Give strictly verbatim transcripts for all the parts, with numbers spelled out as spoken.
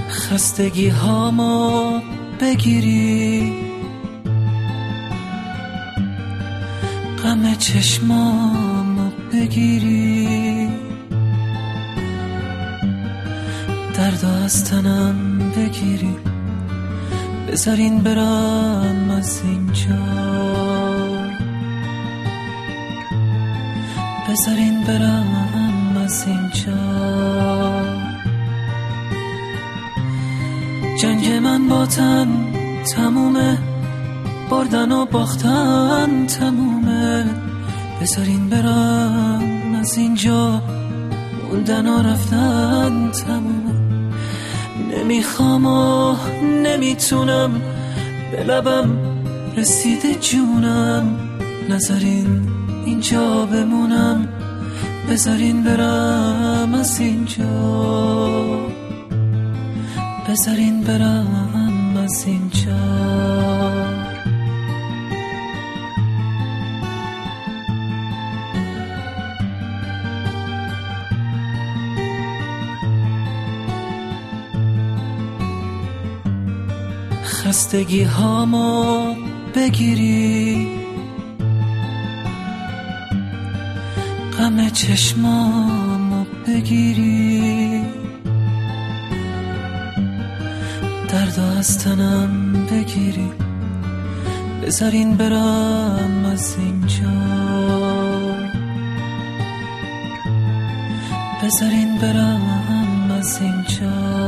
خستگی هامو بگیری، غم چشمامو بگیری، دردو از تنم بگیری، بذارین برم از اینجا، بذارین برم از اینجا. جنگ من با تن تمومه، بردن و باختن تمومه، بذارین برم از اینجا، موندن و رفتن تمومه. نمیخوام و نمیتونم، به لبم رسیده جونم، نذارین اینجا بمونم، بذارین برم از اینجا، بذارین برم از اینجا. خستگی هامو بگیری، غم چشمامو بگیری، دردو از تنم بگیری، بذارین برم از اینجا، بذارین برم از اینجا.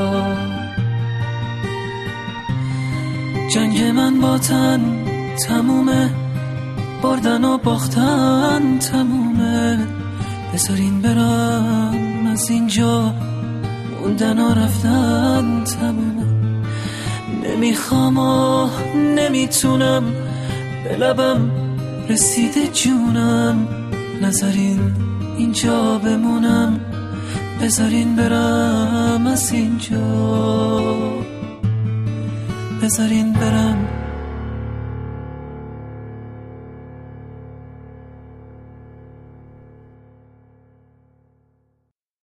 جنگ من با تن تمومه، بردن و باختن تمومه، بذارین برم از اینجا، موندن و رفتن تمومه. نمیخوام و نمیتونم، به لبم رسیده جونم، نذارین اینجا بمونم، بذارین برم از اینجا، بذارین برم